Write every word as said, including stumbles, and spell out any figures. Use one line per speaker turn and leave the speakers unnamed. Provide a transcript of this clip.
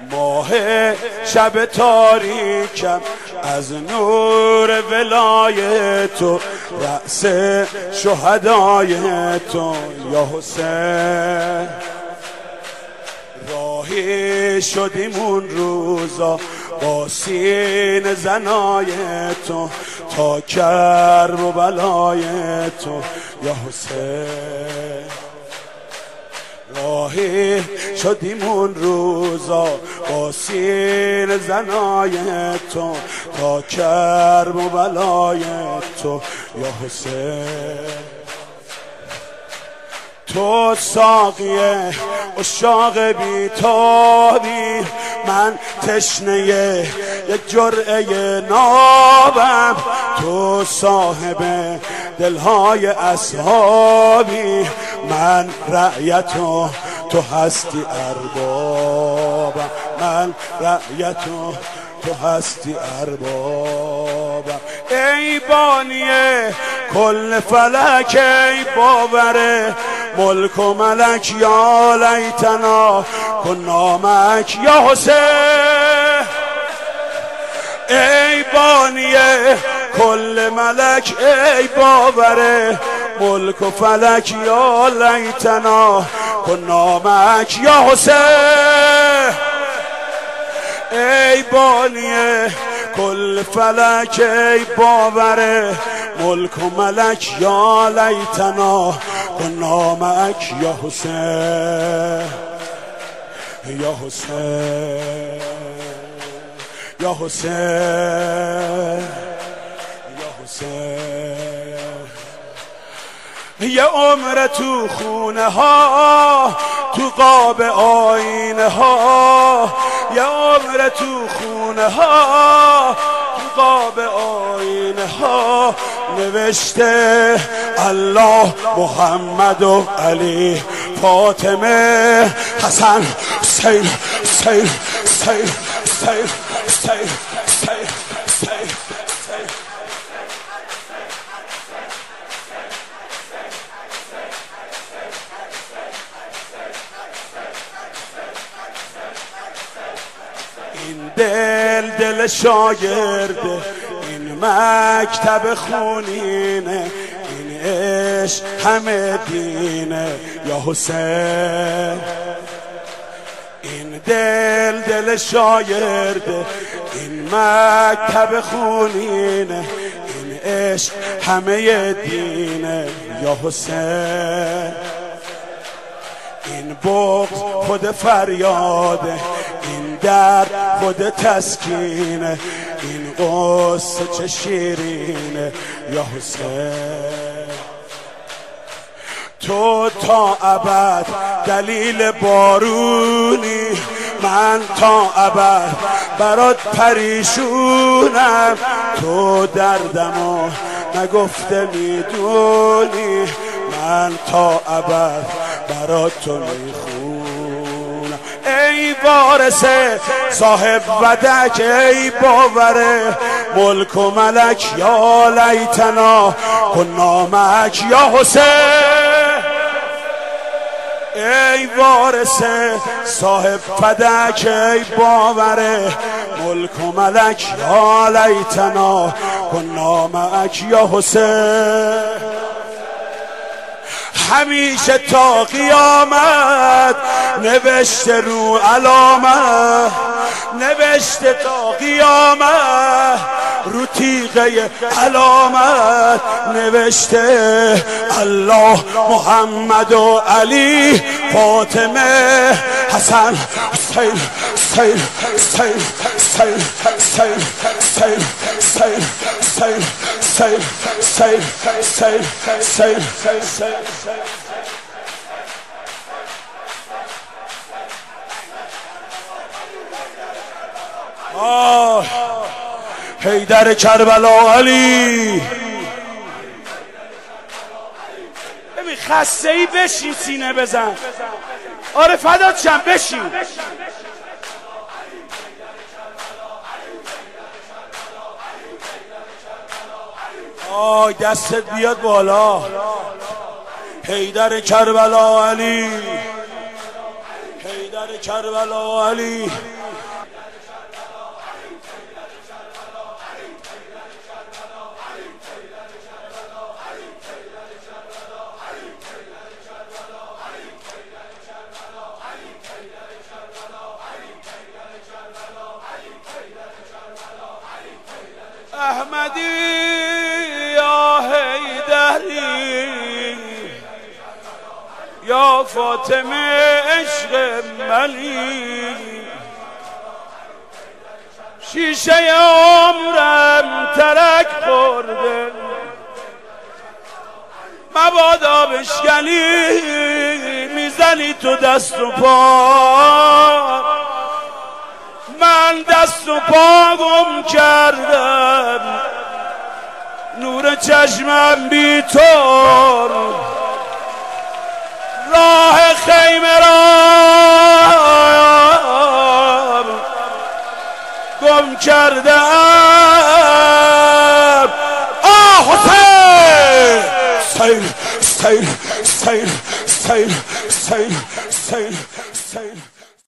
ماه شب تاریکم از نور ولای تو، رأس شهدای تو یا حسین. راهی شدیم اون روزا با سینه زنای تو، تا کرب و بلای تو یا حسین. راهی شدیم اون روزا با سینه زنای تو، تا کرب و بلای تو یا حسین. تو ساقی عشاق بیتابی، من تشنه یک جرعه نابم. تو صاحب دلهای اصحابی، من رعیت و تو هستی اربابم. من رعیت و تو هستی اربابم. ای بانی کل فلک، ای باور ملک و ملک، یا لیتنا کنا معک یا حسین. ای بانی کل ملک، ای باور ملک و فلک، یا لیتنا کنا معک یا حسین. ای بانی کل فلک، ای باور ملک و ملک، یا لیتنا کنا معک یا حسین. یا حسین یا حسین یا حسین. یه عمر تو خونه ها، تو قاب آینه ها. یه عمر تو خونه ها، تو قاب آینه ها. نوشته الله محمد و علی فاطمه حسن حسین حسین حسین حسین حسین حسین حسین. این دل دل شاگرده، این مکتب خونینه، این عشق همه دینه یا حسین. این دل دل شاگرده، این مکتب خونینه، این عشق همه دینه یا حسین. این بغض خود فریاده، این درد خود تسکینه، این قصه چه شیرینه یا حسین. تو تا ابد دلیل بارونی، من تا ابد برات پریشونم. تو دردمو نگفته میدونی، من تا ابد برات تو میخونم. ای وارث صاحب ودک، ای باور ملک و ملک، یا لیتنا کنا معک یا حسین. ای وارث صاحب فدک، ای باور ملک و ملک، یا لیتنا کنا معک یا حسین. همیشه تا قیامت نوشته رو علامت، نوشته تا قیامت رو تیغه علامت، نوشته الله محمد و علی فاطمه حسن حسین حسین حسین حسین حسین حسین حسین حسین حسین حسین حسین حسین. آه حیدر کربلا علی. ببین خسته ای بشین سینه بزن. آره فدات شم بشین. آه دستت بیاد بالا. حیدر کربلا علی، حیدر کربلا علی. احمدی یا حیدری یا فاطمه عشق منی شیشه عمرم ترک خورده مبادا بشکنی میزنی تو دست و پا من دست و پا گم کردم نور چشمم بی تو راه خیمه را گم کردم آه حسین سیل سیل سیل سیل سیل سیل سیل